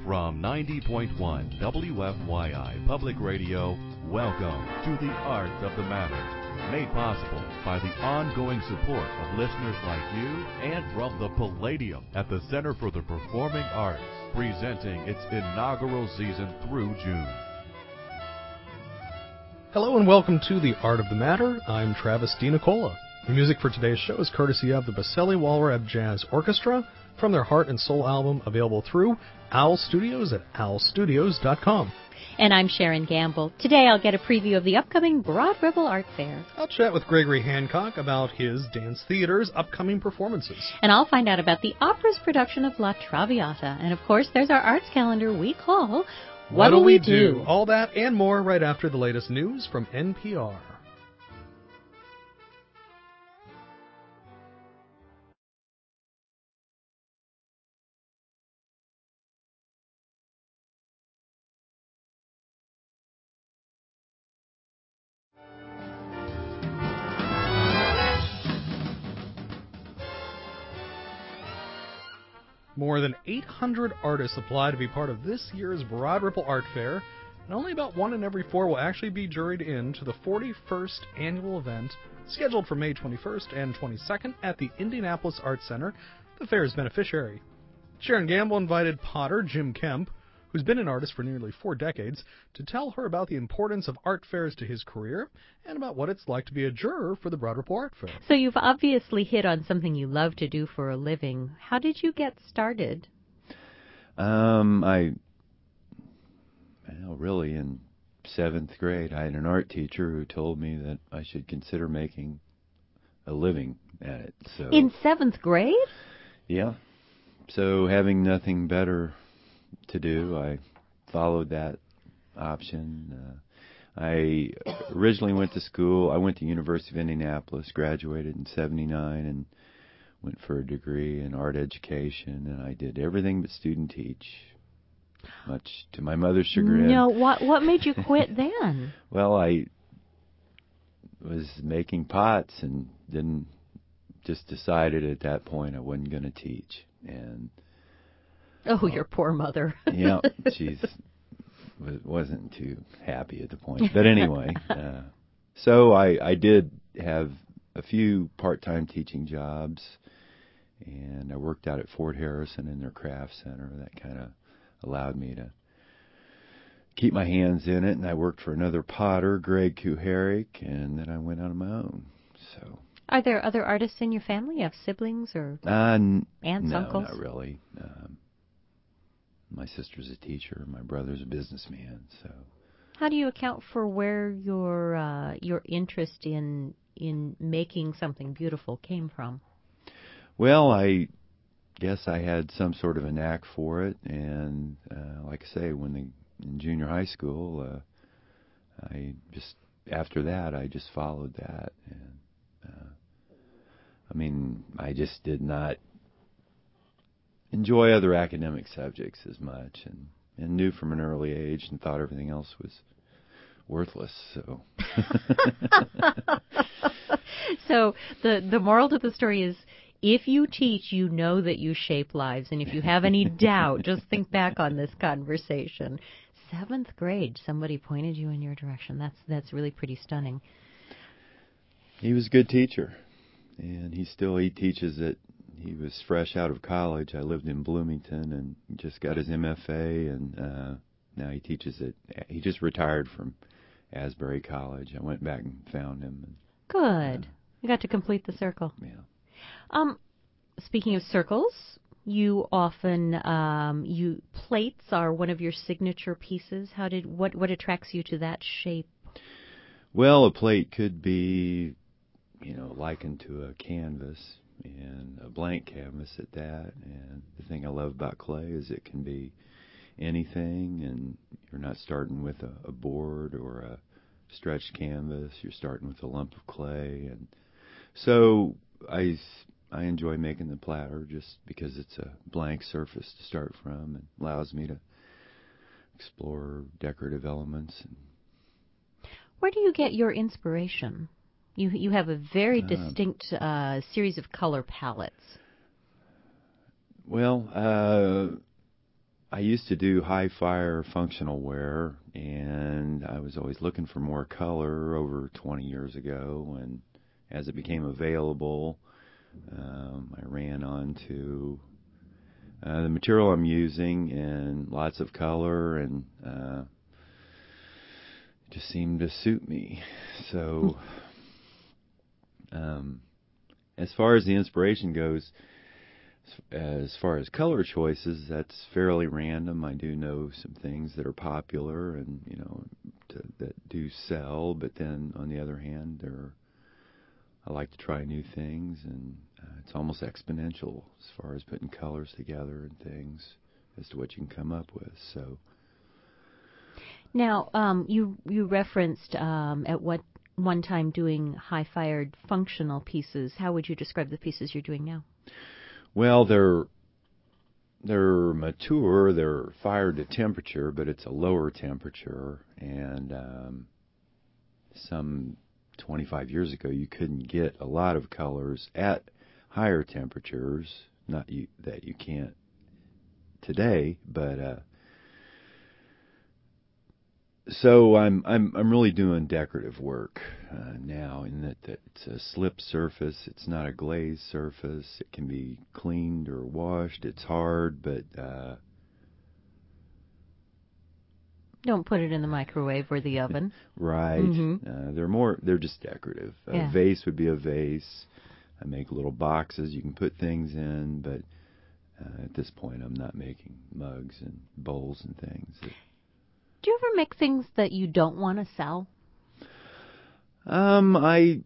From 90.1 WFYI Public Radio, welcome to The Art of the Matter, made possible by the ongoing support of listeners like you and from the Palladium at the Center for the Performing Arts, presenting its inaugural season through June. Hello and welcome to The Art of the Matter. I'm Travis DiNicola. The music for today's show is courtesy of the Baselli Walrab Jazz Orchestra from their Heart and Soul album, available through Owl Studios at owlstudios.com. And I'm Sharon Gamble. Today I'll get a preview of the upcoming Broad Ripple Art Fair. I'll chat with Gregory Hancock about his dance theater's upcoming performances. And I'll find out about the opera's production of La Traviata. And of course, there's our arts calendar we call What'll We Do? All that and more right after the latest news from NPR. More than 800 artists apply to be part of this year's Broad Ripple Art Fair, and only about 1 in every 4 will actually be juried in to the 41st annual event, scheduled for May 21st and 22nd at the Indianapolis Arts Center, the fair's beneficiary. Sharon Gamble invited potter Jim Kemp, who's been an artist for nearly 4 decades, to tell her about the importance of art fairs to his career and about what it's like to be a juror for the Broad Ripple Art Fair. So you've obviously hit on something you love to do for a living. How did you get started? Really in 7th grade, I had an art teacher who told me that I should consider making a living at it. So in 7th grade? Yeah. So having nothing better to do, I followed that option. I originally went to school. I went to University of Indianapolis, graduated in 79, and went for a degree in art education, and I did everything but student teach, much to my mother's chagrin. No, what made you quit then? Well, I was making pots and just decided at that point I wasn't going to teach. And oh, your poor mother. Yeah, she wasn't too happy at the point. But anyway, so I did have a few part-time teaching jobs, and I worked out at Fort Harrison in their craft center. That kind of allowed me to keep my hands in it, and I worked for another potter, Greg Kuharik, and then I went on my own. So, are there other artists in your family? You have siblings or aunts, uncles? No, not really. My sister's a teacher. My brother's a businessman. So, how do you account for where your interest in making something beautiful came from? Well, I guess I had some sort of a knack for it, and like I say, in junior high school, after that I just followed that, and I just did not enjoy other academic subjects as much, and knew from an early age and thought everything else was worthless. So, so the moral to the story is, if you teach, you know that you shape lives, and if you have any doubt, just think back on this conversation. 7th grade, somebody pointed you in your direction. That's really pretty stunning. He was a good teacher, and he teaches it. He was fresh out of college. I lived in Bloomington and just got his MFA, and now he teaches it. He just retired from Asbury College. I went back and found him. Good. You got to complete the circle. Yeah. Speaking of circles, you often plates are one of your signature pieces. What attracts you to that shape? Well, a plate could be, likened to a canvas, and a blank canvas at that. And the thing I love about clay is it can be anything, and you're not starting with a board or a stretched canvas. You're starting with a lump of clay, and so I enjoy making the platter just because it's a blank surface to start from and allows me to explore decorative elements. Where do you get your inspiration? You have a very distinct series of color palettes. Well, I used to do high fire functional wear, and I was always looking for more color over 20 years ago. And as it became available, I ran on to the material I'm using and lots of color, and it just seemed to suit me. So as far as the inspiration goes, as far as color choices, that's fairly random. I do know some things that are popular and, that do sell, but then on the other hand, I like to try new things, and it's almost exponential as far as putting colors together and things as to what you can come up with. So now, you referenced at one time doing high-fired functional pieces. How would you describe the pieces you're doing now? Well, they're mature. They're fired to temperature, but it's a lower temperature. And some 25 years ago, you couldn't get a lot of colors at higher temperatures. Not that you can't today, but so I'm really doing decorative work now, in that it's a slip surface. It's not a glazed surface. It can be cleaned or washed. It's hard, but don't put it in the microwave or the oven. Right. Mm-hmm. They're just decorative. Yeah. A vase would be a vase. I make little boxes you can put things in, but at this point I'm not making mugs and bowls and things. Do you ever make things that you don't want to sell? I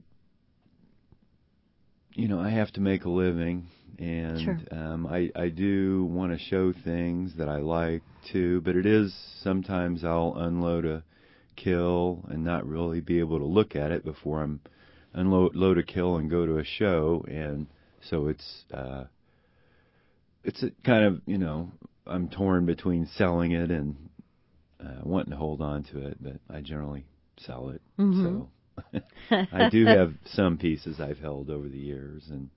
have to make a living, and Sure. I do want to show things that I like too, but it is sometimes I'll unload a kill and not really be able to look at it before I'm unload a kill and go to a show, and so it's a kind of, I'm torn between selling it and wanting to hold on to it, but I generally sell it. Mm-hmm. So I do have some pieces I've held over the years, and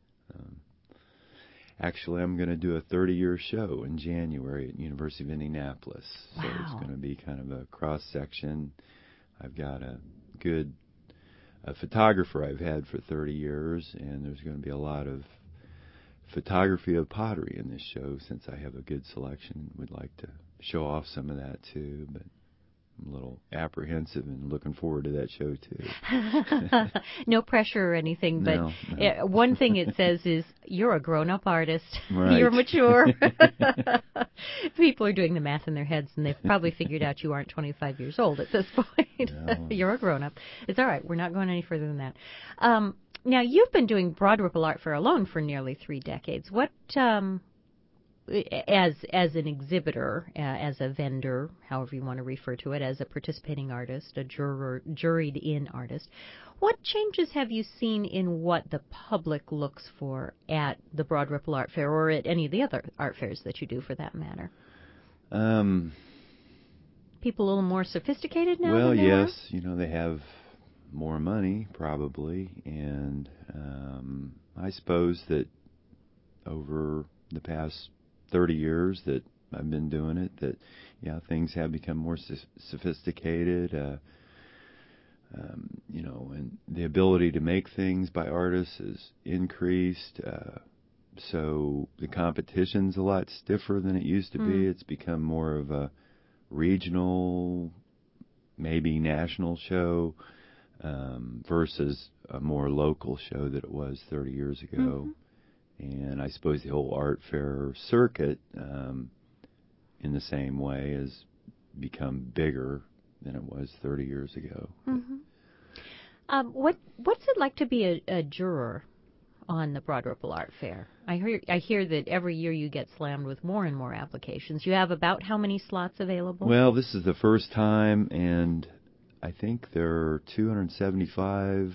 actually I'm going to do a 30-year show in January at University of Indianapolis. Wow. So it's going to be kind of a cross-section. I've got a good photographer I've had for 30 years, and there's going to be a lot of photography of pottery in this show, since I have a good selection. Would like to show off some of that too, but I'm a little apprehensive and looking forward to that show too. No pressure or anything, but No. one thing it says is you're a grown-up artist. Right. You're mature. People are doing the math in their heads, and they've probably figured out you aren't 25 years old at this point. No. You're a grown-up. It's all right. We're not going any further than that. Now, you've been doing Broad Ripple Art Fair alone for nearly 3 decades. What, as an exhibitor, as a vendor, however you want to refer to it, as a participating artist, a juried-in artist, what changes have you seen in what the public looks for at the Broad Ripple Art Fair, or at any of the other art fairs that you do, for that matter? People a little more sophisticated now? Well, than they yes, were? they have more money probably, and I suppose that over the past 30 years that I've been doing it, that things have become more sophisticated, and the ability to make things by artists has increased, so the competition's a lot stiffer than it used to be. It's become more of a regional, maybe national show, versus a more local show that it was 30 years ago. Mm-hmm. And I suppose the whole art fair circuit, in the same way, has become bigger than it was 30 years ago. Mm-hmm. What's it like to be a juror on the Broad Ripple Art Fair? I hear that every year you get slammed with more and more applications. You have about how many slots available? Well, this is the first time, and I think there are 275,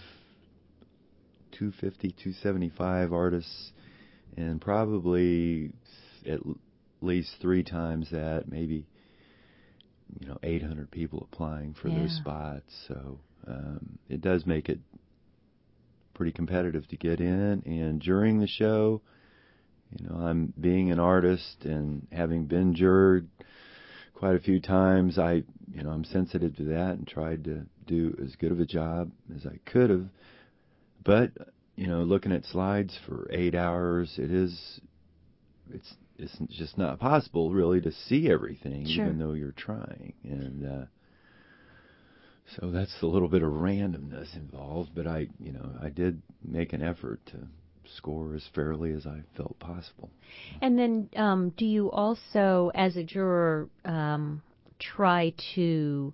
250, 275 artists, and probably at least 3 times that, maybe 800 people applying for those spots. So it does make it pretty competitive to get in. And during the show, I'm being an artist and having been juried quite a few times. I'm sensitive to that and tried to do as good of a job as I could have. But, looking at slides for 8 hours, it's just not possible really to see everything, Sure. even though you're trying. And so that's a little bit of randomness involved. But I did make an effort to score as fairly as I felt possible. And then do you also, as a juror, try to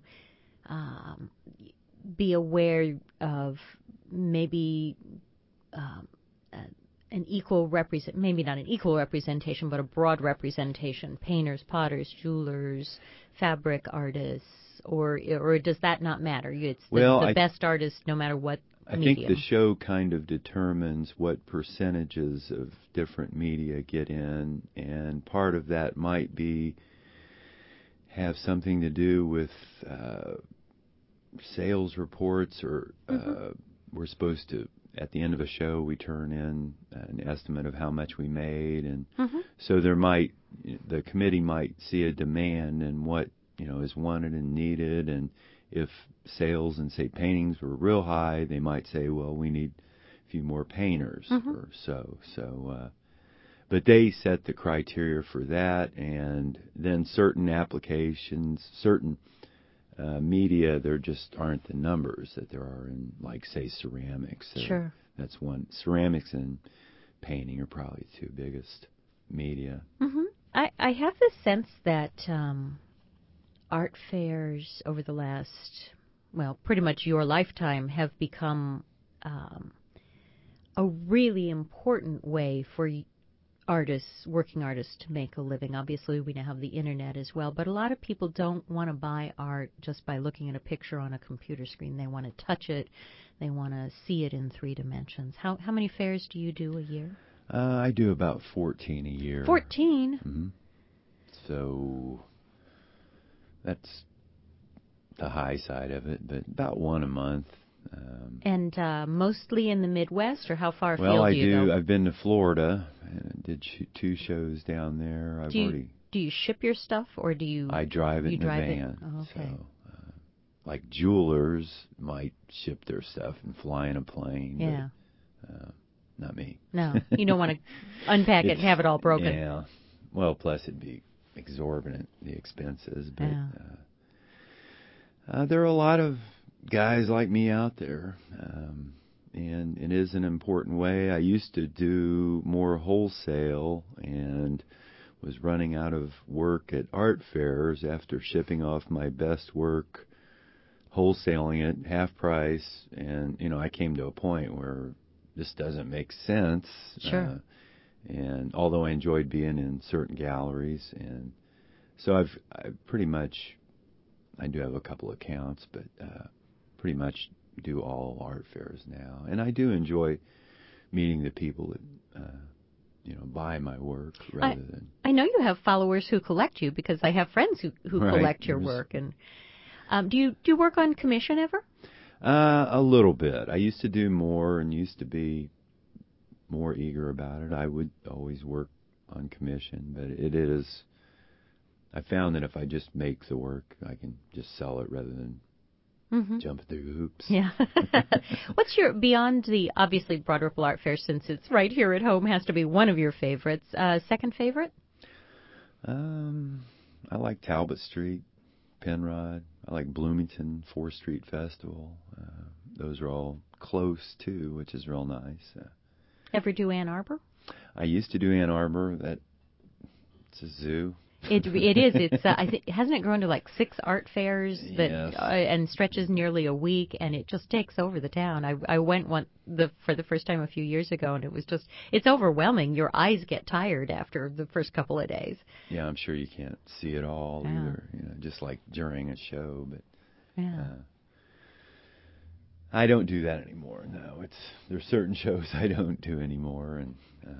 be aware of maybe an equal maybe not an equal representation, but a broad representation, painters, potters, jewelers, fabric artists, or does that not matter? It's the best artist no matter what medium. I think the show kind of determines what percentages of different media get in, and part of that might have something to do with sales reports, or we're supposed to, at the end of a show, we turn in an estimate of how much we made, and so the committee might see a demand and what is wanted and needed, and if sales and say paintings were real high, they might say, well, we need a few more painters or so. But they set the criteria for that, and then certain applications, certain media, there just aren't the numbers that there are in, like, say, ceramics. Sure. That's one. Ceramics and painting are probably the two biggest media. I have the sense that art fairs over the last, pretty much your lifetime, have become a really important way for working artists to make a living. Obviously, we now have the internet as well, but a lot of people don't want to buy art just by looking at a picture on a computer screen. They want to touch it. They want to see it in 3 dimensions. How many fairs do you do a year? I do about 14 a year. 14? Mm-hmm. So that's the high side of it, but about one a month. And mostly in the Midwest, or how far afield do you go? I've been to Florida and did 2 shows down there. Do you ship your stuff, or do you? I drive it in a van. Oh, okay. So, like jewelers might ship their stuff and fly in a plane. Yeah. But, not me. No, you don't want to unpack it and have it all broken. Yeah. Well, plus it'd be exorbitant, the expenses. But there are a lot of guys like me out there, and it is an important way. I used to do more wholesale and was running out of work at art fairs after shipping off my best work, wholesaling it half price, and I came to a point where this doesn't make sense. Sure. And although I enjoyed being in certain galleries, and so I've pretty much, I do have a couple accounts, but pretty much do all art fairs now, and I do enjoy meeting the people that buy my work rather than. I know you have followers who collect you, because I have friends who collect your work. And do you work on commission ever? A little bit. I used to do more and used to be more eager about it. I would always work on commission, but it is. I found that if I just make the work, I can just sell it rather than jumping through hoops. Yeah. What's beyond the, obviously, Broad Ripple Art Fair, since it's right here at home, has to be one of your favorites. Second favorite? I like Talbot Street, Penrod. I like Bloomington 4th Street Festival. Those are all close, too, which is real nice. Ever do Ann Arbor? I used to do Ann Arbor. It's a zoo. It is. It's I think, hasn't it grown to like 6 art fairs that Yes. And stretches nearly a week, and it just takes over the town. I went for the first time a few years ago, and it's overwhelming. Your eyes get tired after the first couple of days. Yeah, I'm sure you can't see it all either. Just like during a show, but I don't do that anymore. No, there's certain shows I don't do anymore, and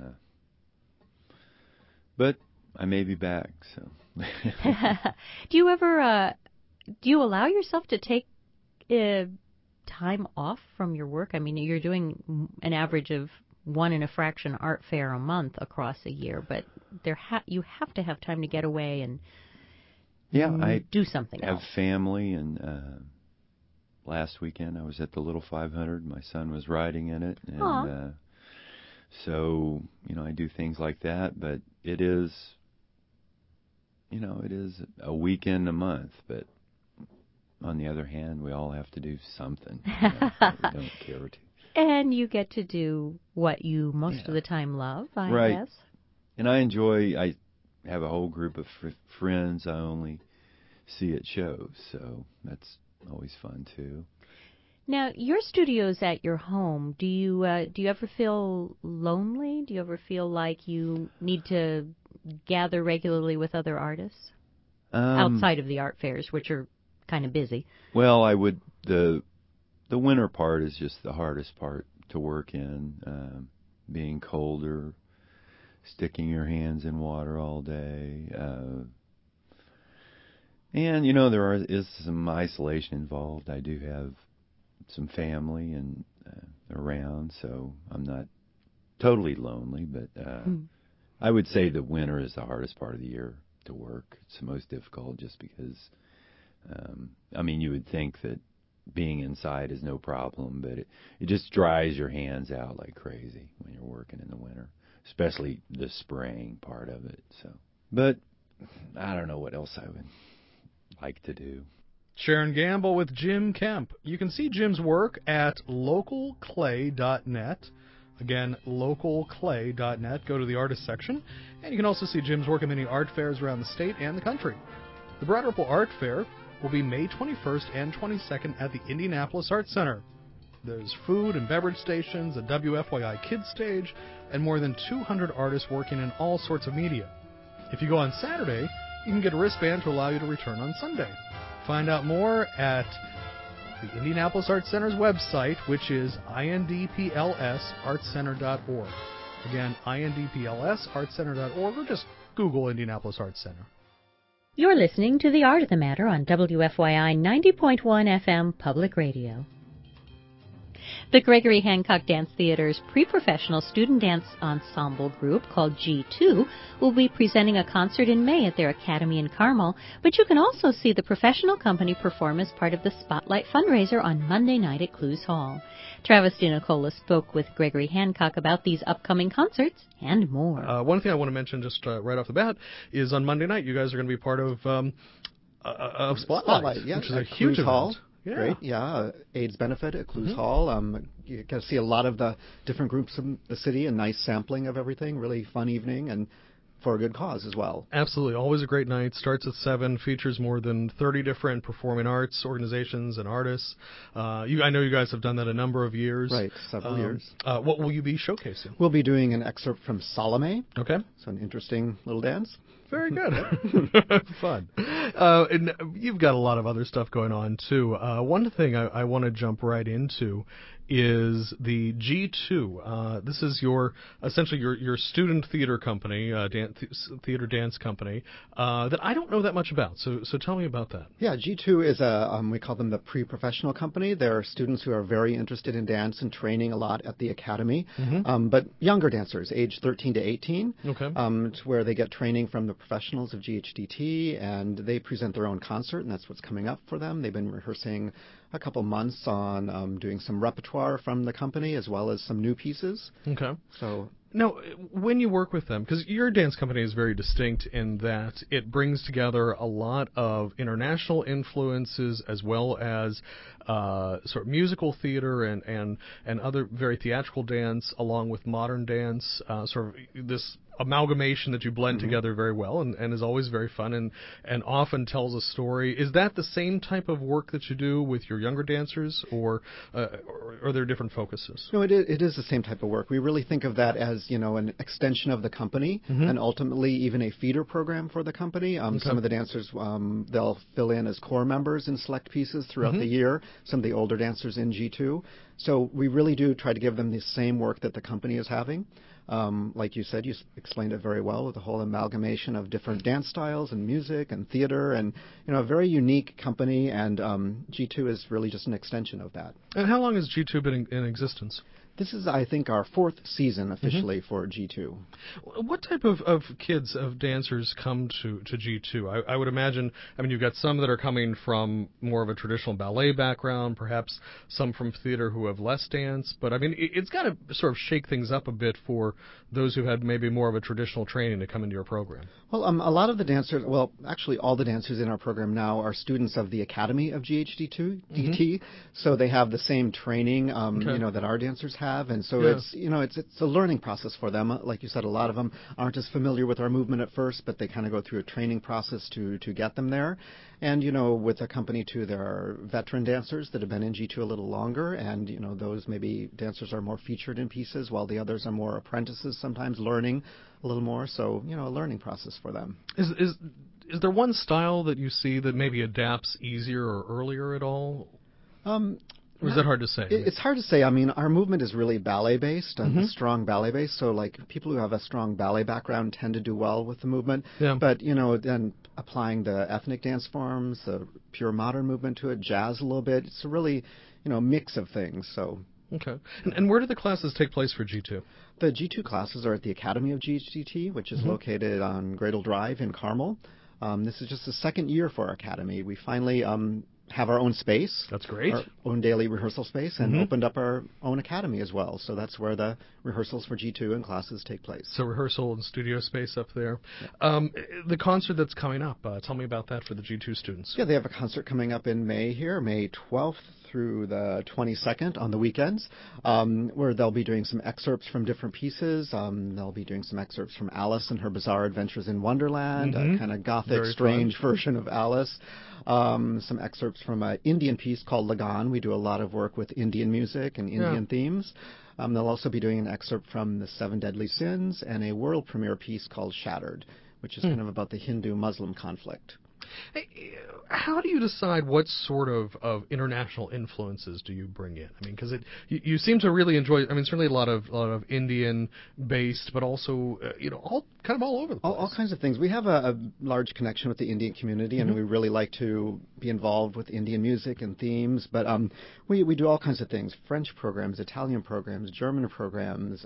but I may be back. So, do you allow yourself to take time off from your work? I mean, you're doing an average of one and a fraction art fair a month across a year, but you have to have time to get away and I do something have else. family, and last weekend I was at the Little 500. My son was riding in it, and so I do things like that. But it is a weekend a month. But on the other hand, we all have to do something. We don't care to. And you get to do what you most of the time love, I guess. And I have a whole group of friends I only see at shows, so that's always fun too. Now, your studio's at your home. Do you ever feel lonely? Do you ever feel like you need to gather regularly with other artists outside of the art fairs, which are kind of busy? Well, I would. The winter part is just the hardest part to work in, being colder, sticking your hands in water all day. And, there is some isolation involved. I do have some family and around, so I'm not totally lonely. But I would say the winter is the hardest part of the year to work. It's the most difficult just because, you would think that being inside is no problem, but it just dries your hands out like crazy when you're working in the winter, especially the spraying part of it. So, but I don't know what else I would like to do. Sharon Gamble with Jim Kemp. You can see Jim's work at localclay.net. Again, localclay.net. Go to the artist section, and you can also see Jim's work at many art fairs around the state and the country. The Broad Ripple Art Fair will be May 21st and 22nd at the Indianapolis Arts Center. There's food and beverage stations, a WFYI Kids stage, and more than 200 artists working in all sorts of media. If you go on Saturday, you can get a wristband to allow you to return on Sunday. Find out more at the Indianapolis Arts Center's website, which is indplsartscenter.org. Again, indplsartscenter.org, or just Google Indianapolis Arts Center. You're listening to The Art of the Matter on WFYI 90.1 FM Public Radio. The Gregory Hancock Dance Theater's pre-professional student dance ensemble group called G2 will be presenting a concert in May at their Academy in Carmel, but you can also see the professional company perform as part of the Spotlight fundraiser on Monday night at Clues Hall. Travis DiNicola spoke with Gregory Hancock about these upcoming concerts and more. One thing I want to mention just right off the bat is on Monday night you guys are going to be part of Spotlight, yeah, which is a huge event. Hall. Yeah. Great, AIDS benefit at Clues Hall. You get to see a lot of the different groups in the city, a nice sampling of everything, really fun evening, and for a good cause as well. Absolutely. Always a great night. Starts at 7, features more than 30 different performing arts organizations and artists. I know you guys have done that a number of years. Right, several years. What will you be showcasing? We'll be doing an excerpt from Salome. Okay. So an interesting little dance. Very good. Fun. And you've got a lot of other stuff going on, too. One thing I want to jump right into is the G2. This is essentially your student theater company, theater dance company, that I don't know that much about. So tell me about that. Yeah, G2 is we call them the pre-professional company. They're students who are very interested in dance and training a lot at the academy, but younger dancers, age 13 to 18. Okay. To where they get training from the professionals of GHDT, and they present their own concert, and that's what's coming up for them. They've been rehearsing a couple months on doing some repertoire from the company as well as some new pieces. Okay. So now, when you work with them, because your dance company is very distinct in that it brings together a lot of international influences as well as sort of musical theater and other very theatrical dance along with modern dance, sort of this amalgamation that you blend together very well and is always very fun and often tells a story. Is that the same type of work that you do with your younger dancers, or are there different focuses? No, it is the same type of work. We really think of that as, an extension of the company and ultimately even a feeder program for the company. Some of the dancers, they'll fill in as core members in select pieces throughout the year, some of the older dancers in G2. So we really do try to give them the same work that the company is having. Like you said, you explained it very well with the whole amalgamation of different dance styles and music and theater and, a very unique company, and G2 is really just an extension of that. And how long has G2 been in existence? This is, I think, our fourth season officially for G2. What type of kids, of dancers, come to G2? I would imagine, you've got some that are coming from more of a traditional ballet background, perhaps some from theater who have less dance, but it's got to sort of shake things up a bit for those who had maybe more of a traditional training to come into your program. Well, a lot of the dancers, actually all the dancers in our program now are students of the Academy of GHD2DT, so they have the same training, that our dancers have. And so it's a learning process for them. Like you said, a lot of them aren't as familiar with our movement at first, but they kind of go through a training process to get them there. And, with the company, too, there are veteran dancers that have been in G2 a little longer, and, those maybe dancers are more featured in pieces, while the others are more apprentices, sometimes learning a little more. So, a learning process for them. Is there one style that you see that maybe adapts easier or earlier at all? Or is that hard to say? It's hard to say. Our movement is really ballet-based, and strong ballet-based, so like people who have a strong ballet background tend to do well with the movement. Yeah. But, then applying the ethnic dance forms, the pure modern movement to it, jazz a little bit, it's a really, mix of things, so... Okay. And where do the classes take place for G2? The G2 classes are at the Academy of GHDT, which is located on Gradle Drive in Carmel. This is just the second year for our academy. We finally... have our own space. That's great. Our own daily rehearsal space, and opened up our own academy as well. So that's where the rehearsals for G2 and classes take place. So rehearsal and studio space up there. Yeah. The concert that's coming up, tell me about that for the G2 students. Yeah, they have a concert coming up in May here, May 12th through the 22nd on the weekends, where they'll be doing some excerpts from different pieces. They'll be doing some excerpts from Alice and Her Bizarre Adventures in Wonderland, a kind of gothic, very strange version of Alice. Some excerpts from an Indian piece called Lagan. We do a lot of work with Indian music and Indian themes. They'll also be doing an excerpt from The Seven Deadly Sins and a world premiere piece called Shattered, which is kind of about the Hindu-Muslim conflict. Hey, how do you decide what sort of international influences do you bring in? Because you seem to really enjoy. Certainly a lot of Indian based, but also all over the place. All kinds of things. We have a large connection with the Indian community, and we really like to be involved with Indian music and themes. But we do all kinds of things: French programs, Italian programs, German programs.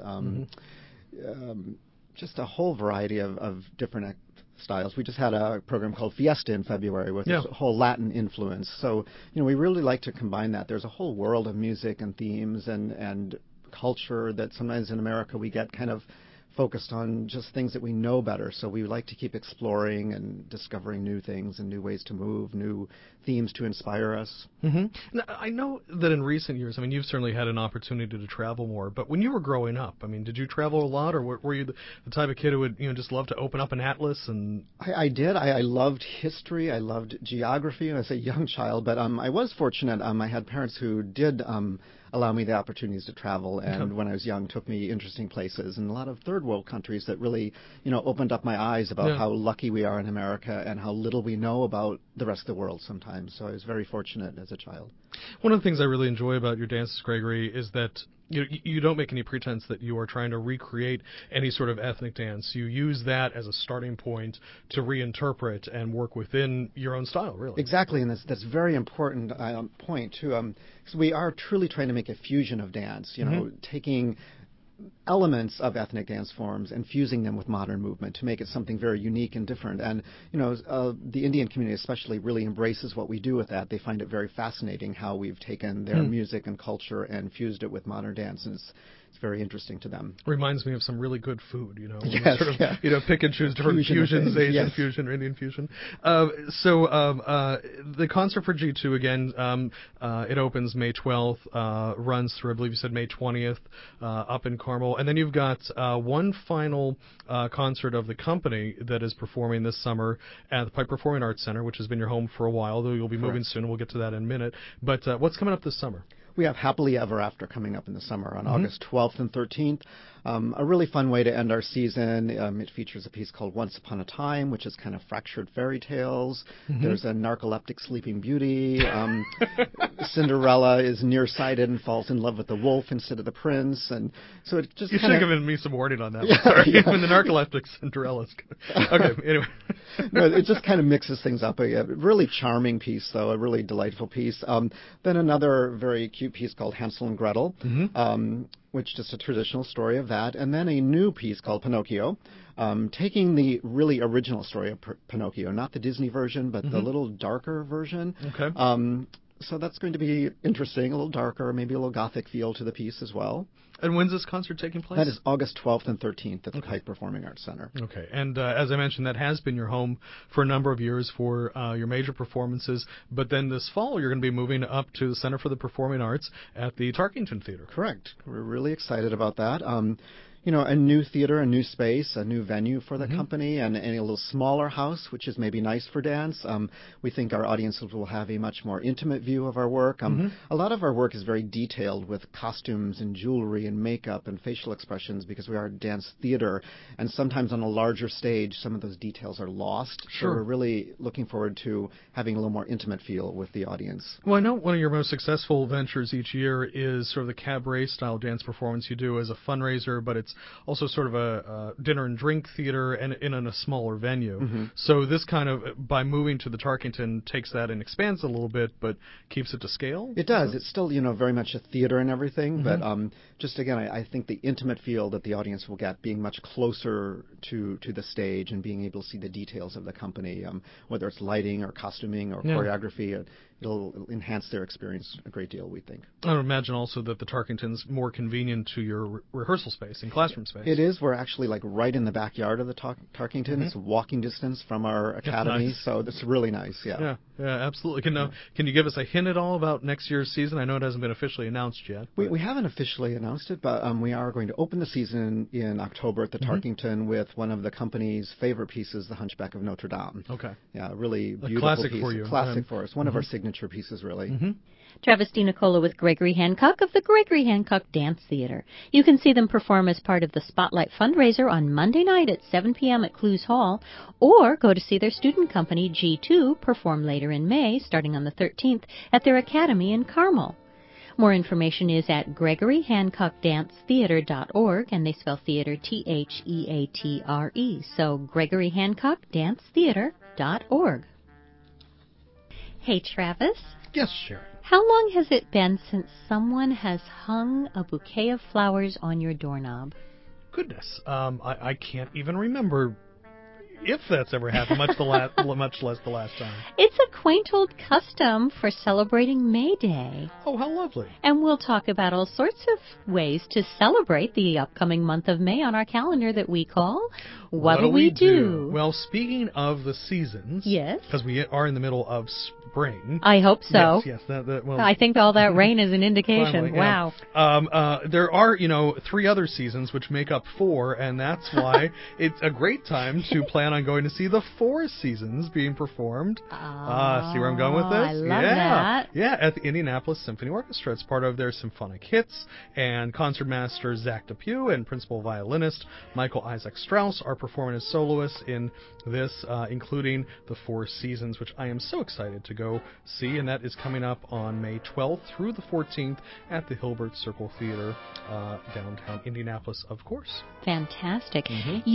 Just a whole variety of different styles. We just had a program called Fiesta in February with a whole Latin influence. So, we really like to combine that. There's a whole world of music and themes and culture that sometimes in America we get kind of focused on just things that we know better. So we like to keep exploring and discovering new things and new ways to move, new themes to inspire us. Now, I know that in recent years, you've certainly had an opportunity to travel more, but when you were growing up, did you travel a lot, or were you the type of kid who would just love to open up an atlas? And I did. I loved history. I loved geography as a young child, but I was fortunate. I had parents who did allow me the opportunities to travel, and when I was young took me interesting places and a lot of third world countries that really opened up my eyes about how lucky we are in America and how little we know about the rest of the world sometimes. So I was very fortunate as a child. One of the things I really enjoy about your dances, Gregory, is that you don't make any pretense that you are trying to recreate any sort of ethnic dance. You use that as a starting point to reinterpret and work within your own style, really. Exactly, and that's a very important point, too. So we are truly trying to make a fusion of dance, taking elements of ethnic dance forms and fusing them with modern movement to make it something very unique and different. And, the Indian community especially really embraces what we do with that. They find it very fascinating how we've taken their music and culture and fused it with modern dance. And it's very interesting to them. Reminds me of some really good food, Yes, pick and choose different fusions, Asian fusion or Indian fusion. So the concert for G2 again, it opens May 12th, runs through, I believe you said May 20th, up in Carmel, and then you've got one final concert of the company that is performing this summer at the Pike Performing Arts Center, which has been your home for a while, though you'll be moving soon. We'll get to that in a minute. But what's coming up this summer? We have Happily Ever After coming up in the summer on August 12th and 13th. A really fun way to end our season. It features a piece called Once Upon a Time, which is kind of fractured fairy tales. There's a narcoleptic Sleeping Beauty. Cinderella is nearsighted and falls in love with the wolf instead of the prince. And so it just you should have given me some wording on that one. Sorry. The narcoleptic Cinderella's okay, anyway. No, it just kind of mixes things up. A really charming piece, though, a really delightful piece. Then another very cute piece called Hansel and Gretel. which is a traditional story of that, and then a new piece called Pinocchio, taking the really original story of Pinocchio, not the Disney version, but the little darker version. Okay. So that's going to be interesting, a little darker, maybe a little gothic feel to the piece as well. And when's this concert taking place? That is August 12th and 13th at the Pike Performing Arts Center. Okay, and as I mentioned, that has been your home for a number of years for your major performances, but then this fall you're going to be moving up to the Center for the Performing Arts at the Tarkington Theater. Correct. We're really excited about that. A new theater, a new space, a new venue for the company, and a little smaller house, which is maybe nice for dance. We think our audiences will have a much more intimate view of our work. A lot of our work is very detailed with costumes and jewelry and makeup and facial expressions because we are a dance theater, and sometimes on a larger stage, some of those details are lost. Sure. So we're really looking forward to having a little more intimate feel with the audience. Well, I know one of your most successful ventures each year is sort of the cabaret-style dance performance you do as a fundraiser, but it's also sort of a dinner and drink theater and in a smaller venue. So this kind of, by moving to the Tarkington, takes that and expands it a little bit, but keeps it to scale? It does. It's still, very much a theater and everything, but just again, I think the intimate feel that the audience will get being much closer to the stage and being able to see the details of the company, whether it's lighting or costuming or choreography, it'll enhance their experience a great deal, we think. I would imagine also that the Tarkington's more convenient to your rehearsal space and classroom space. It is. We're actually right in the backyard of the Tarkington. It's a walking distance from our academy, so that's really nice. Yeah, absolutely. Can you give us a hint at all about next year's season? I know it hasn't been officially announced yet. We haven't officially announced it, but we are going to open the season in October at the Tarkington with one of the company's favorite pieces, The Hunchback of Notre Dame. Okay. Yeah, really beautiful classic piece. for you. Classic for us. One of our signature pieces, really. Travis DiNicola with Gregory Hancock of the Gregory Hancock Dance Theater. You can see them perform as part of the Spotlight fundraiser on Monday night at 7 p.m. at Clues Hall, or go to see their student company, G2, perform later in May, starting on the 13th, at their academy in Carmel. More information is at GregoryHancockDanceTheater.org, and they spell theater Theatre, so GregoryHancockDanceTheater.org. Hey, Travis. Yes, Sharon. How long has it been since someone has hung a bouquet of flowers on your doorknob? Goodness, I can't even remember if that's ever happened, much less the last time. It's a quaint old custom for celebrating May Day. Oh, how lovely. And we'll talk about all sorts of ways to celebrate the upcoming month of May on our calendar that we call What Do We Do? Well, speaking of the seasons, yes, because we are in the middle of spring. I hope so. Yes. I think all that rain is an indication. Finally, wow. There are, 3 other seasons which make up 4, and that's why it's a great time to plan on going to see the 4 seasons being performed. See where I'm going with this? I love that. Yeah, at the Indianapolis Symphony Orchestra. It's part of their symphonic hits, and concertmaster Zach DePue and principal violinist Michael Isaac Strauss are performing as soloists in this, including the 4 seasons, which I am so excited to go see, and that is coming up on May 12th through the 14th at the Hilbert Circle Theater, downtown Indianapolis, of course. Fantastic.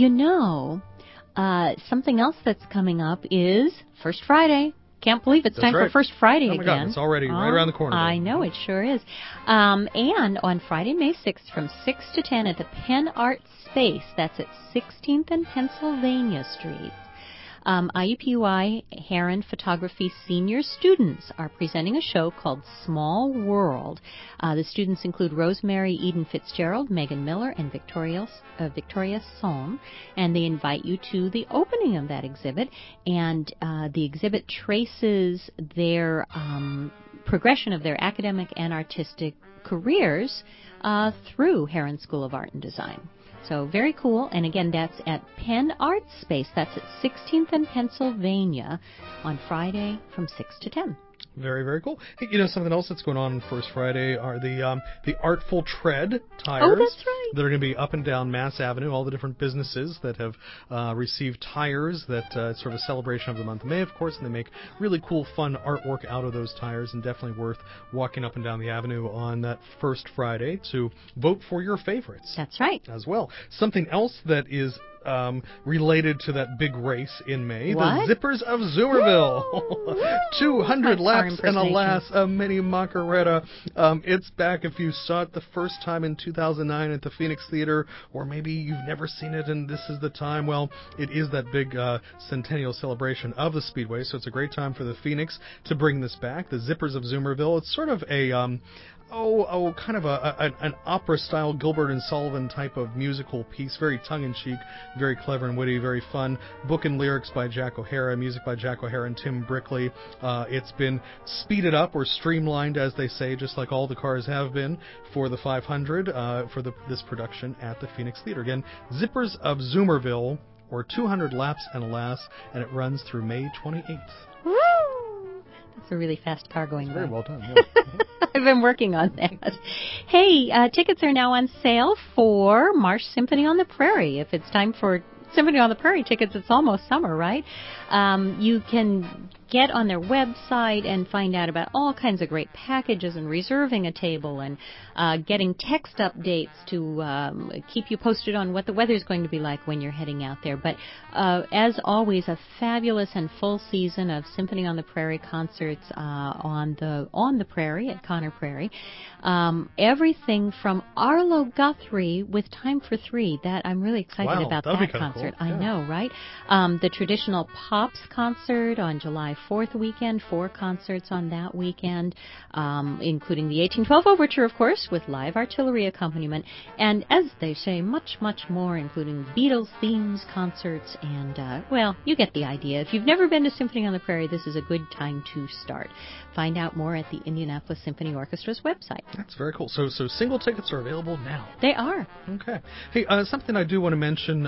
Something else that's coming up is First Friday. Can't believe it's time for First Friday again. Oh, my God, it's already right around the corner. I know, it sure is. And on Friday, May 6th, from 6 to 10 at the Penn Art Space, that's at 16th and Pennsylvania Street, IUPUI Heron Photography senior students are presenting a show called Small World. The students include Rosemary Eden Fitzgerald, Megan Miller, and Victoria Sohm, and they invite you to the opening of that exhibit. And the exhibit traces their progression of their academic and artistic careers through Heron School of Art and Design. So very cool. And again, that's at Penn Art Space. That's at 16th and Pennsylvania on Friday from 6 to 10. Very, very cool. Hey, something else that's going on First Friday are the Artful Tread tires. Oh, that's right. That are going to be up and down Mass Avenue. All the different businesses that have received tires. That it's sort of a celebration of the month of May, of course, and they make really cool, fun artwork out of those tires, and definitely worth walking up and down the avenue on that First Friday to vote for your favorites. That's right. As well. Something else that is related to that big race in May. What? The Zippers of Zoomerville. 200 laps and alas, a mini Macarena. It's back. If you saw it the first time in 2009 at the Phoenix Theater, or maybe you've never seen it and this is the time, well, it is that big centennial celebration of the Speedway, so it's a great time for the Phoenix to bring this back. The Zippers of Zoomerville. It's sort of a kind of an opera-style Gilbert and Sullivan type of musical piece, very tongue-in-cheek, very clever and witty, very fun. Book and lyrics by Jack O'Hara, music by Jack O'Hara and Tim Brickley. It's been speeded up or streamlined, as they say, just like all the cars have been for the 500 for this production at the Phoenix Theater. Again, Zippers of Zoomerville, or 200 laps and alas, and it runs through May 28th. Woo! That's a really fast car going by. Very well done. Yeah. I've been working on that. Hey, tickets are now on sale for March Symphony on the Prairie. If it's time for Symphony on the Prairie tickets, it's almost summer, right? You can get on their website and find out about all kinds of great packages and reserving a table and getting text updates to keep you posted on what the weather's going to be like when you're heading out there. But as always, a fabulous and full season of Symphony on the Prairie concerts on the Prairie at Conner Prairie. Everything from Arlo Guthrie with Time for Three. That I'm really excited about that concert. Cool. I know, right? The traditional Pops concert on July 4th weekend, 4 concerts on that weekend, including the 1812 Overture, of course, with live artillery accompaniment, and as they say, much, much more, including Beatles themes, concerts, and, well, you get the idea. If you've never been to Symphony on the Prairie, this is a good time to start. Find out more at the Indianapolis Symphony Orchestra's website. That's very cool. So single tickets are available now. They are. Okay. Hey, something I do want to mention,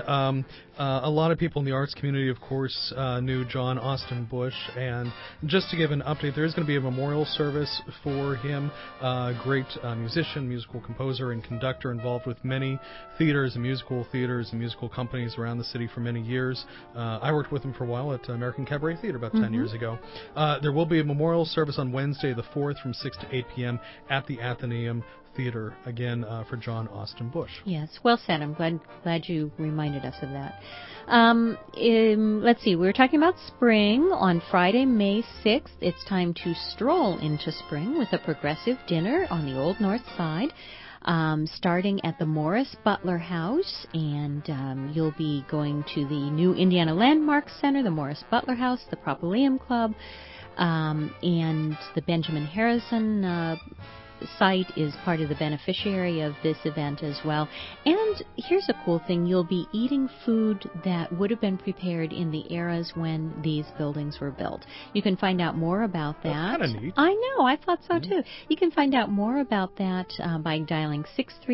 a lot of people in the arts community, of course, knew John Austin Bush, and just to give an update, there is going to be a memorial service for him, great musician, musical composer, and conductor involved with many theaters and musical companies around the city for many years. I worked with him for a while at American Cabaret Theater about 10 years ago. There will be a memorial service on Wednesday the 4th from 6 to 8 p.m. at the Athenaeum Theater, again, for John Austin Bush. Yes, well said. I'm glad you reminded us of that. Let's see, we were talking about spring. On Friday, May 6th, it's time to stroll into spring with a progressive dinner on the Old North Side. Starting at the Morris Butler House, and you'll be going to the new Indiana Landmark Center, the Morris Butler House, the Propylaeum Club, and the Benjamin Harrison site is part of the beneficiary of this event as well. And here's a cool thing. You'll be eating food that would have been prepared in the eras when these buildings were built. You can find out more about that. That's kind of neat. I know. I thought so, too. You can find out more about that by dialing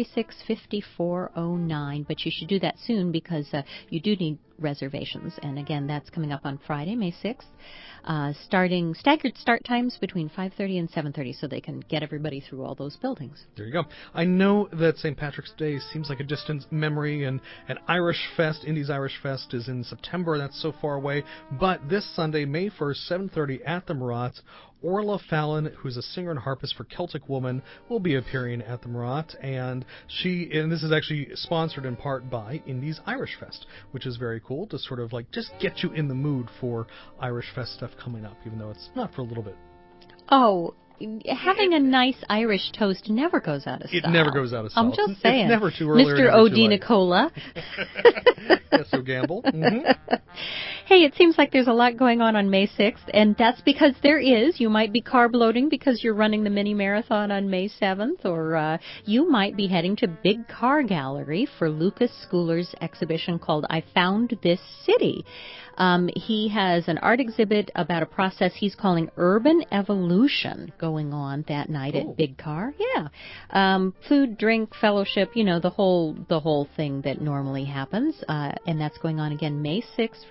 636-5409. But you should do that soon because you do need reservations. And again, that's coming up on Friday, May 6th. Starting staggered start times between 5:30 and 7:30 so they can get everybody through all those buildings. There you go. I know that St. Patrick's Day seems like a distant memory, and an Irish Fest, Indies Irish Fest, is in September. That's so far away. But this Sunday, May 1st, 7:30 at the Murat, Orla Fallon, who's a singer and harpist for Celtic Woman, will be appearing at the Murat, and this is actually sponsored in part by Indies Irish Fest, which is very cool to sort of like just get you in the mood for Irish Fest stuff coming up, even though it's not for a little bit. Oh, having a nice Irish toast never goes out of style. It never goes out of style. I'm just saying. It's never too early. Mr. O.D. Nicola. Yes, so Gamble. Mm-hmm. Hey, it seems like there's a lot going on May 6th, and that's because there is. You might be carb loading because you're running the mini marathon on May 7th, or you might be heading to Big Car Gallery for Lucas Schooler's exhibition called I Found This City. He has an art exhibit about a process he's calling urban evolution going on that night at Big Car. Yeah. Food, drink, fellowship, the whole thing that normally happens. And that's going on again May 6th from 6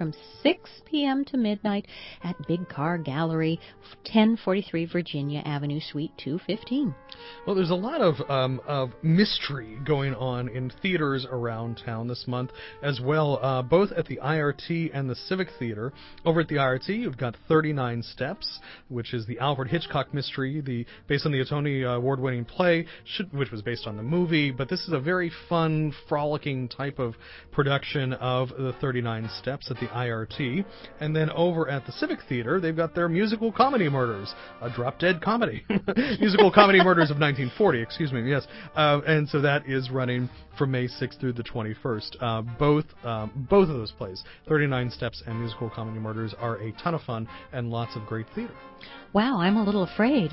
6 p.m. to midnight at Big Car Gallery, 1043 Virginia Avenue, Suite 215. Well, there's a lot of mystery going on in theaters around town this month as well, both at the IRT and the Civic Theater. Over at the IRT, you've got 39 Steps, which is the Alfred Hitchcock mystery, based on the Tony Award-winning play, which was based on the movie. But this is a very fun, frolicking type of production of the 39 Steps at the IRT. And then over at the Civic Theater, they've got their Musical Comedy Murders, a drop-dead comedy. Musical Comedy Murders of 1940, excuse me, yes. And so that is running from May 6th through the 21st. Both of those plays, 39 Steps and Musical Comedy Murders, are a ton of fun and lots of great theater. Wow, I'm a little afraid.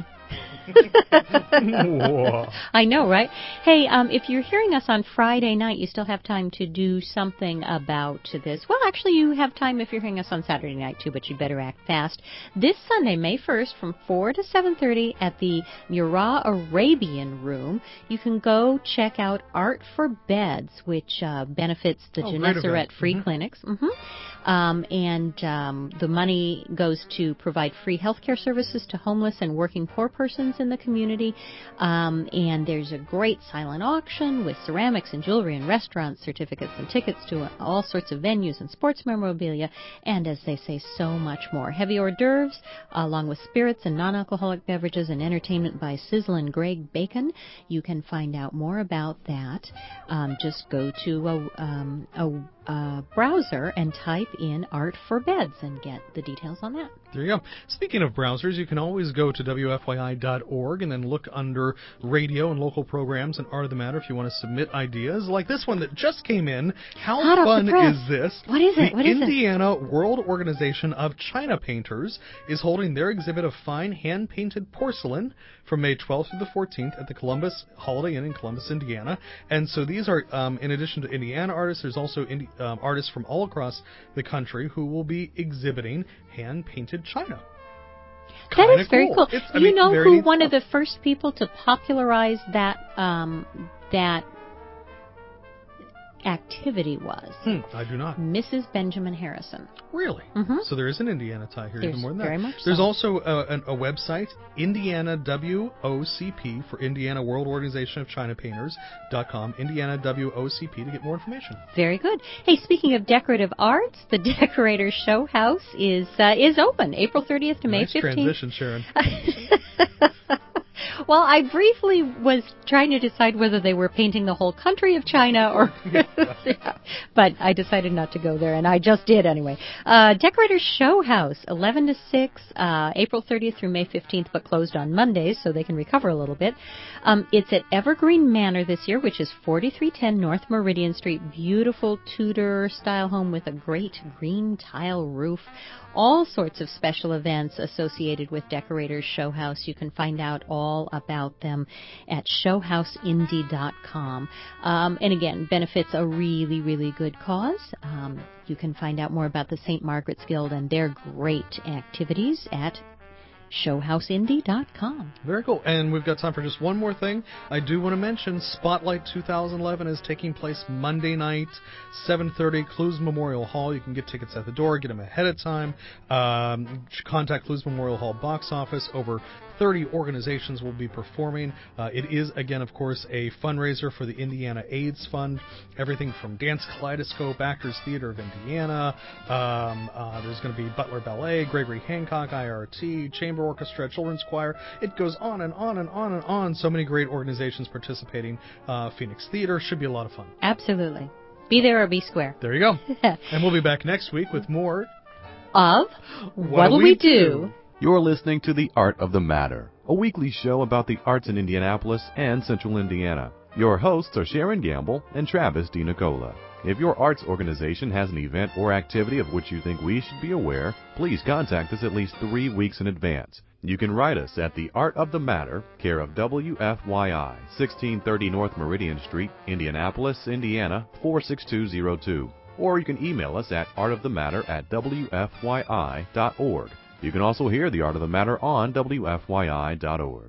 I know, right? Hey, if you're hearing us on Friday night, you still have time to do something about this. Well, actually, you have time if you're hearing us on Saturday night, too, but you'd better act fast. This Sunday, May 1st, from 4 to 7:30 at the Murat Arabian Room, you can go check out Art for Beds, which benefits the Gennesaret Free Clinics. And the money goes to provide free health care services to homeless and working poor persons in the community. And there's a great silent auction with ceramics and jewelry and restaurants, certificates and tickets to all sorts of venues and sports memorabilia, and as they say, so much more. Heavy hors d'oeuvres, along with spirits and non-alcoholic beverages, and entertainment by Sizzle and Greg Bacon. You can find out more about that. Just go to a browser and type in Art for Beds and get the details on that. There you go. Speaking of browsers, you can always go to WFYI.org and then look under radio and local programs and Art of the Matter if you want to submit ideas like this one that just came in. How fun is this? What is it? The Indiana World Organization of China Painters is holding their exhibit of fine hand-painted porcelain from May 12th through the 14th at the Columbus Holiday Inn in Columbus, Indiana. And so these are, in addition to Indiana artists, there's also artists from all across the country who will be exhibiting hand-painted china. That is very cool. You know who one of the first people to popularize that activity was? I do not. Mrs. Benjamin Harrison. Really? So there is an Indiana tie here, even more than that. Very much There's so. also a website, Indiana WOCP, for Indiana World Organization of China Painters.com, Indiana WOCP, to get more information. Very good. Hey, speaking of decorative arts, the Decorators Show House is open April 30th to May 15th. Nice transition, Sharon. Well, I briefly was trying to decide whether they were painting the whole country of China or... But I decided not to go there, and I just did anyway. Decorators Show House, 11 to 6, April 30th through May 15th, but closed on Mondays, so they can recover a little bit. It's at Evergreen Manor this year, which is 4310 North Meridian Street. Beautiful Tudor-style home with a great green tile roof. All sorts of special events associated with Decorators Show House. You can find out all about them at showhouseindy.com. And again, benefits a really, really good cause. You can find out more about the St. Margaret's Guild and their great activities at showhouseindy.com. Very cool. And we've got time for just one more thing. I do want to mention Spotlight 2011 is taking place Monday night, 7:30, Clues Memorial Hall. You can get tickets at the door, get them ahead of time. Contact Clues Memorial Hall box office. Over 30 organizations will be performing. It is, again, of course, a fundraiser for the Indiana AIDS Fund. Everything from Dance Kaleidoscope, Actors Theater of Indiana. There's going to be Butler Ballet, Gregory Hancock, IRT, Chamber Orchestra, Children's Choir. It goes on and on and on and on. So many great organizations participating. Phoenix Theater should be a lot of fun. Absolutely. Be there or be square. There you go. And we'll be back next week with more of What'll We Do? You're listening to The Art of the Matter, a weekly show about the arts in Indianapolis and Central Indiana. Your hosts are Sharon Gamble and Travis DiNicola. If your arts organization has an event or activity of which you think we should be aware, please contact us at least 3 weeks in advance. You can write us at The Art of the Matter, care of WFYI, 1630 North Meridian Street, Indianapolis, Indiana, 46202. Or you can email us at artofthematter@wfyi.org. You can also hear The Art of the Matter on WFYI.org.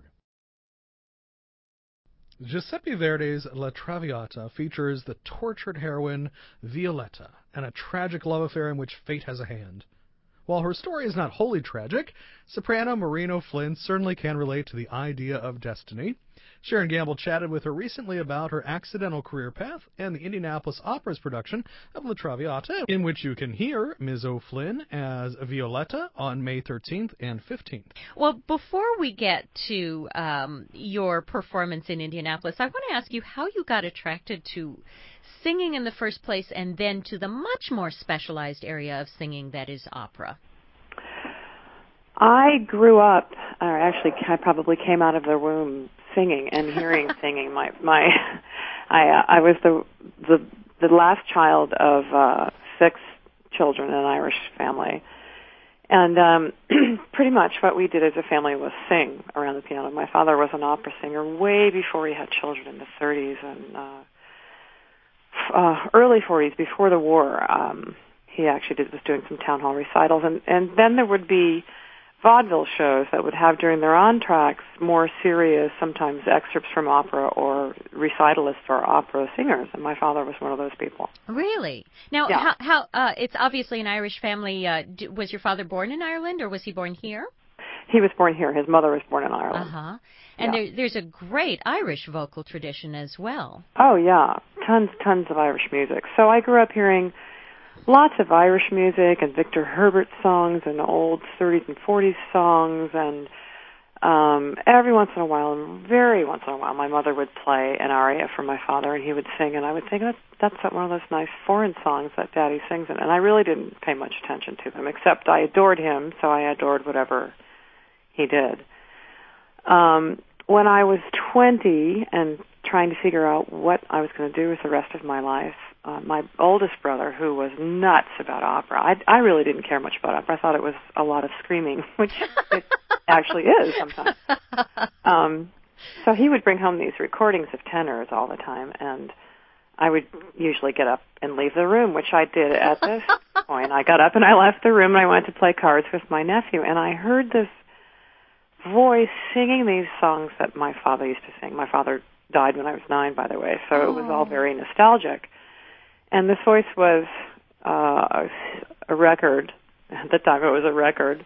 Giuseppe Verdi's La Traviata features the tortured heroine Violetta and a tragic love affair in which fate has a hand. While her story is not wholly tragic, soprano Maureen O'Flynn certainly can relate to the idea of destiny. Sharon Gamble chatted with her recently about her accidental career path and the Indianapolis Opera's production of La Traviata, in which you can hear Ms. O'Flynn as Violetta on May 13th and 15th. Well, before we get to your performance in Indianapolis, I want to ask you how you got attracted to singing in the first place and then to the much more specialized area of singing that is opera. I grew up, or actually I probably came out of the womb singing and hearing singing. I was the last child of 6 children in an Irish family. And pretty much what we did as a family was sing around the piano. My father was an opera singer way before he had children in the 30s and early 40s, before the war. He actually was doing some town hall recitals. And then there would be vaudeville shows that would have during their entr'actes more serious, sometimes excerpts from opera or recitalists or opera singers, and my father was one of those people. Really? Now, yeah. how it's obviously an Irish family. Was your father born in Ireland, or was he born here? He was born here. His mother was born in Ireland. Uh-huh. And there's a great Irish vocal tradition as well. Oh, yeah. Tons of Irish music. So I grew up hearing lots of Irish music and Victor Herbert songs and old 30s and 40s songs, and every once in a while, and very once in a while, my mother would play an aria for my father, and he would sing, and I would think, that's one of those nice foreign songs that Daddy sings in. And I really didn't pay much attention to them, except I adored him, so I adored whatever he did. When I was 20 and trying to figure out what I was going to do with the rest of my life, my oldest brother, who was nuts about opera, I really didn't care much about opera. I thought it was a lot of screaming, which it actually is sometimes. So he would bring home these recordings of tenors all the time, and I would usually get up and leave the room, which I did at this point. I got up and I left the room, and I went to play cards with my nephew, and I heard this voice singing these songs that my father used to sing. My father died when I was 9, by the way, so it was all very nostalgic. And this voice was a record. At the time, it was a record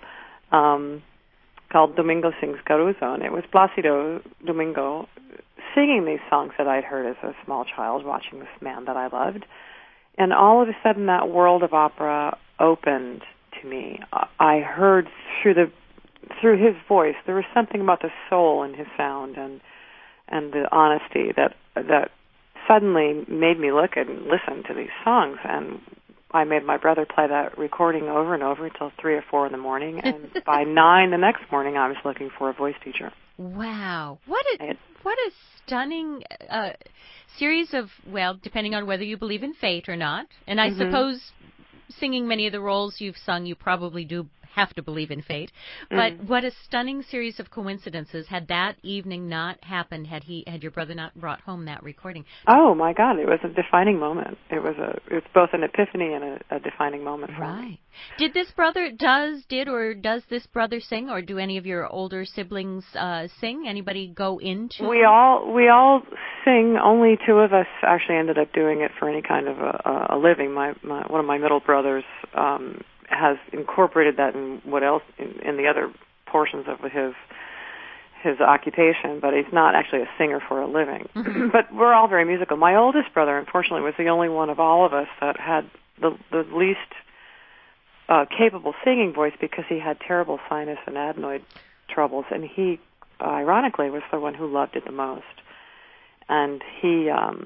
called Domingo Sings Caruso, and it was Placido Domingo singing these songs that I'd heard as a small child, watching this man that I loved. And all of a sudden, that world of opera opened to me. I heard through his voice, there was something about the soul in his sound and the honesty that suddenly made me look and listen to these songs. And I made my brother play that recording over and over until 3 or 4 in the morning. And by 9 the next morning, I was looking for a voice teacher. Wow. What a stunning series of, well, depending on whether you believe in fate or not. And I suppose singing many of the roles you've sung, you probably do have to believe in fate. But what a stunning series of coincidences. Had that evening not happened, had your brother not brought home that recording? Oh my God, it was a defining moment. It's both an epiphany and a defining moment for me. Did this brother does this brother sing, or do any of your older siblings sing? Anybody go into? We all sing. Only 2 of us actually ended up doing it for any kind of a living. One of my middle brothers has incorporated that in in the other portions of his occupation, but he's not actually a singer for a living. But we're all very musical. My oldest brother, unfortunately, was the only one of all of us that had the least capable singing voice, because he had terrible sinus and adenoid troubles, and he, ironically, was the one who loved it the most. And he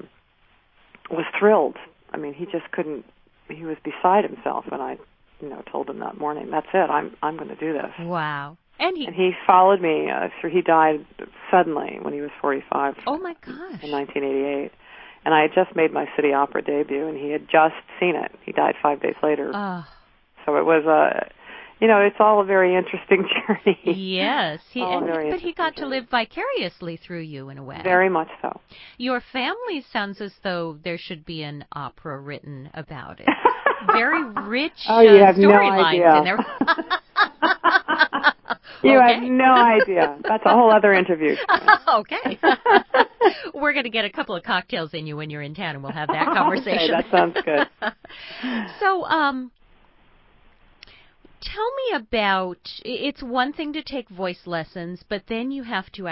was thrilled. I mean, he just couldn't. He was beside himself when I told him that morning, that's it, I'm going to do this. Wow. And he followed me through. He died suddenly when he was 45. Oh my gosh. In 1988. And I had just made my City Opera debut, and he had just seen it. He died 5 days later. So it was it's all a very interesting journey. Yes, but he got to live vicariously through you in a way. Very much so. Your family sounds as though there should be an opera written about it. Very rich storylines in there. You have no idea. That's a whole other interview. Okay. We're going to get a couple of cocktails in you when you're in town, and we'll have that conversation. Okay, that sounds good. So, tell me about, it's one thing to take voice lessons, but then you have to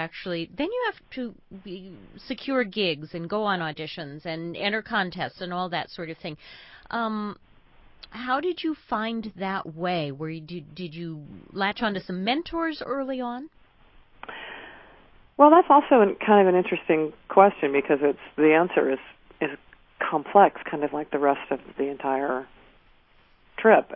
secure gigs and go on auditions and enter contests and all that sort of thing. How did you find that way? Did you latch onto some mentors early on? Well, that's also kind of an interesting question because the answer is complex, kind of like the rest of the entire trip.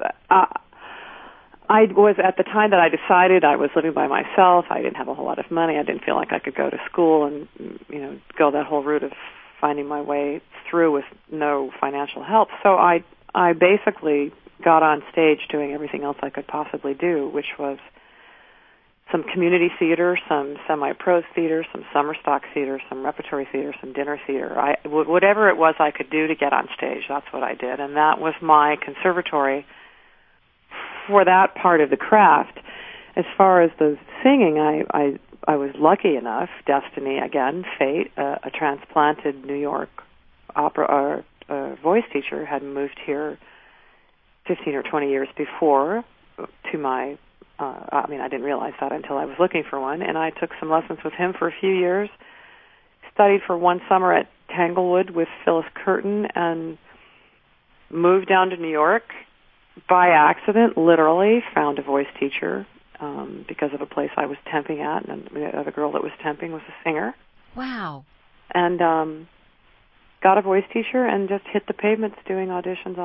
I was, at the time that I decided, I was living by myself. I didn't have a whole lot of money. I didn't feel like I could go to school and, go that whole route of finding my way through with no financial help. So I basically got on stage doing everything else I could possibly do, which was some community theater, some semi-prose theater, some summer stock theater, some repertory theater, some dinner theater. Whatever it was I could do to get on stage, that's what I did. And that was my conservatory for that part of the craft. As far as the singing, I was lucky enough, destiny again, fate, a transplanted New York opera voice teacher had moved here 15 or 20 years before to my, I didn't realize that until I was looking for one, and I took some lessons with him for a few years, studied for one summer at Tanglewood with Phyllis Curtin, and moved down to New York by accident, literally, found a voice teacher because of a place I was temping at, and the other girl that was temping was a singer. Wow. And got a voice teacher and just hit the pavements doing auditions.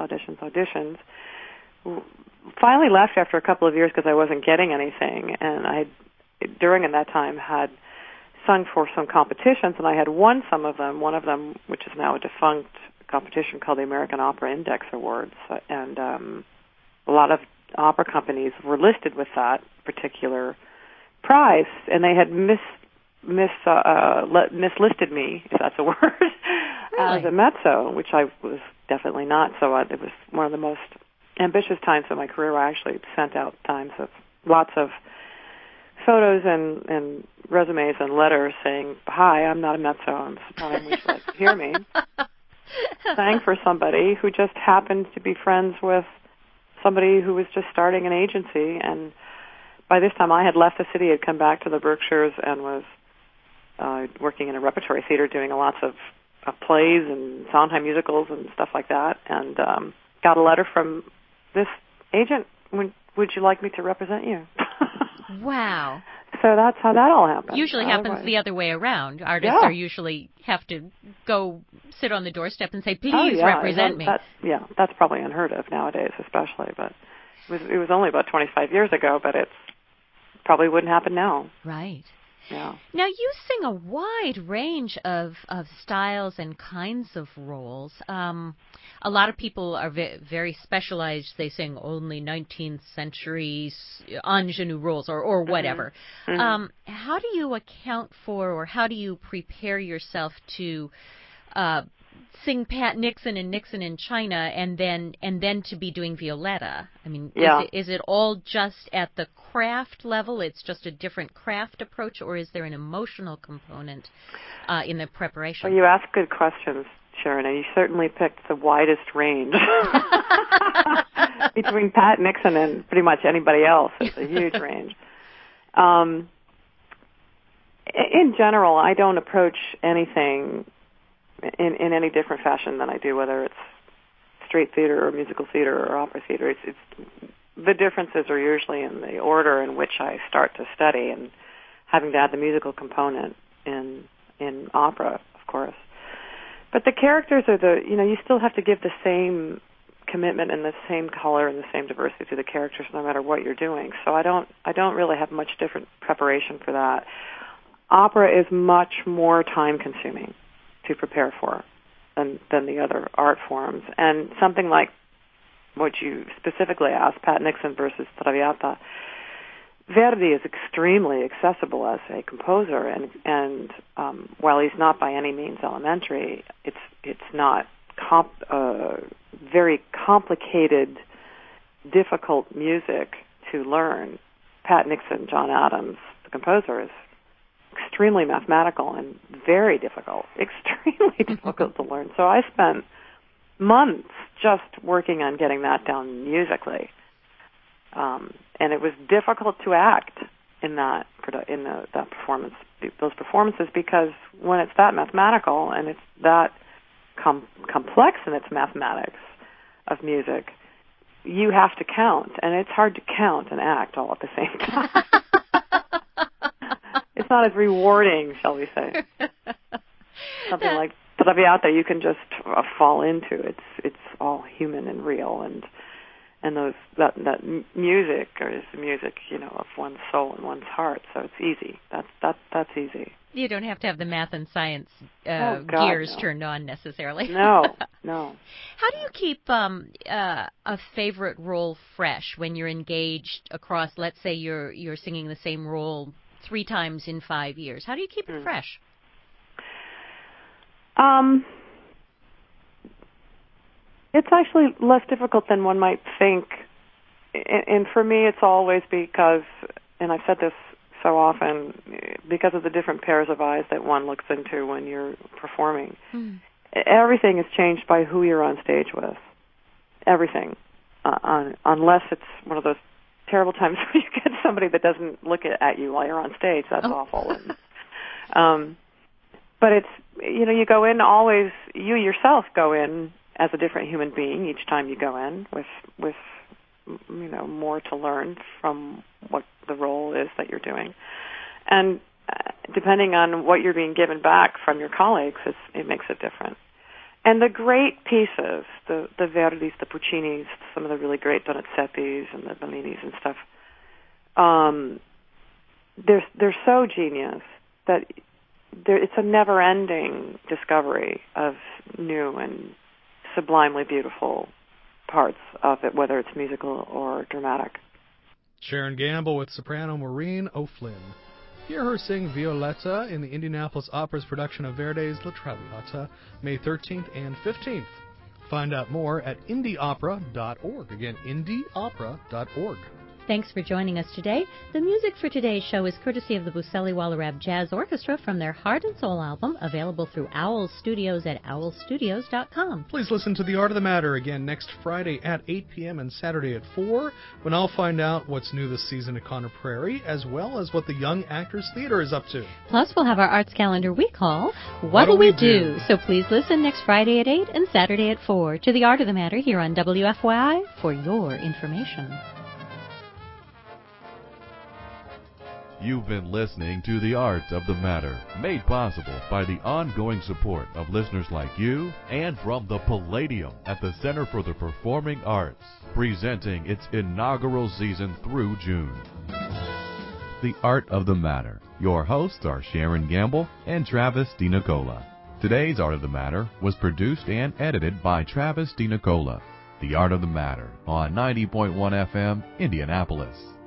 Finally left after a couple of years because I wasn't getting anything, and I, during that time, had sung for some competitions, and I had won some of them, one of them, which is now a defunct competition called the American Opera Index Awards, and a lot of opera companies were listed with that particular prize, and they had mislisted me, if that's a word, really? as a mezzo, which I was definitely not. So it was one of the most ambitious times of my career. I actually sent out times of lots of photos and resumes and letters saying, "Hi, I'm not a mezzo. I'm someone would like to hear me." Sang for somebody who just happened to be friends with somebody who was just starting an agency, and by this time I had left the city, had come back to the Berkshires, and was working in a repertory theater doing lots of plays and Sondheim musicals and stuff like that, and got a letter from this agent, would you like me to represent you? Wow. So that's how that all happened. Usually happens the other way around. Artists are usually have to go sit on the doorstep and say, please represent me. That's probably unheard of nowadays, especially, but it was only about 25 years ago, but it probably wouldn't happen now. Right. Yeah. Now, you sing a wide range of styles and kinds of roles. A lot of people are very specialized. They sing only 19th century ingenue roles or whatever. Mm-hmm. How do you account for, or how do you prepare yourself to sing Pat Nixon and Nixon in China and then to be doing Violetta? I mean, is it all just at the craft level? It's just a different craft approach, or is there an emotional component in the preparation? Well, you ask good questions, Sharon, and you certainly picked the widest range between Pat Nixon and pretty much anybody else. It's a huge range. In general, I don't approach anything in any different fashion than I do, whether it's street theater or musical theater or opera theater. It's the differences are usually in the order in which I start to study, and having to add the musical component in opera, of course. But the characters are you still have to give the same commitment and the same color and the same diversity to the characters no matter what you're doing. So I don't really have much different preparation for that. Opera is much more time consuming to prepare for than the other art forms. And something like what you specifically asked, Pat Nixon versus Traviata, Verdi is extremely accessible as a composer, and while he's not by any means elementary, it's not very complicated, difficult music to learn. Pat Nixon, John Adams, the composer, is extremely mathematical and very difficult, extremely difficult to learn. So I spent months just working on getting that down musically. And it was difficult to act in that performance, those performances, because when it's that mathematical and it's that complex in its mathematics of music, you have to count, and it's hard to count and act all at the same time. It's not as rewarding, shall we say. Something like Traviata you can just fall into. It's all human and real, and that music is the music, of one's soul and one's heart. So it's easy. That's easy. You don't have to have the math and science gears turned on necessarily. No. How do you keep a favorite role fresh when you're engaged across? Let's say you're singing the same role 3 times in 5 years. How do you keep it fresh? It's actually less difficult than one might think. And for me, it's always because, and I've said this so often, because of the different pairs of eyes that one looks into when you're performing. Everything is changed by who you're on stage with. Everything. Unless it's one of those terrible times where you get somebody that doesn't look at you while you're on stage. That's awful. But it's, you go in always, you yourself go in as a different human being each time you go in with more to learn from what the role is that you're doing. And depending on what you're being given back from your colleagues, it makes it different. And the great pieces, the Verdis, the Puccinis, some of the really great Donizettis and the Bellinis and stuff, they're so genius that it's a never-ending discovery of new and sublimely beautiful parts of it, whether it's musical or dramatic. Sharon Gamble with soprano Maureen O'Flynn. Hear her sing Violetta in the Indianapolis Opera's production of Verdi's La Traviata, May 13th and 15th. Find out more at indieopera.org. Again, indieopera.org. Thanks for joining us today. The music for today's show is courtesy of the Buseli Walarab Jazz Orchestra from their Heart and Soul album, available through Owl Studios at owlstudios.com. Please listen to The Art of the Matter again next Friday at 8 p.m. and Saturday at 4, when I'll find out what's new this season at Conner Prairie, as well as what the Young Actors Theater is up to. Plus, we'll have our arts calendar we call What'll We Do? So please listen next Friday at 8 and Saturday at 4 to The Art of the Matter here on WFYI for your information. You've been listening to The Art of the Matter, made possible by the ongoing support of listeners like you and from the Palladium at the Center for the Performing Arts, presenting its inaugural season through June. The Art of the Matter. Your hosts are Sharon Gamble and Travis DiNicola. Today's Art of the Matter was produced and edited by Travis DiNicola. The Art of the Matter on 90.1 FM, Indianapolis.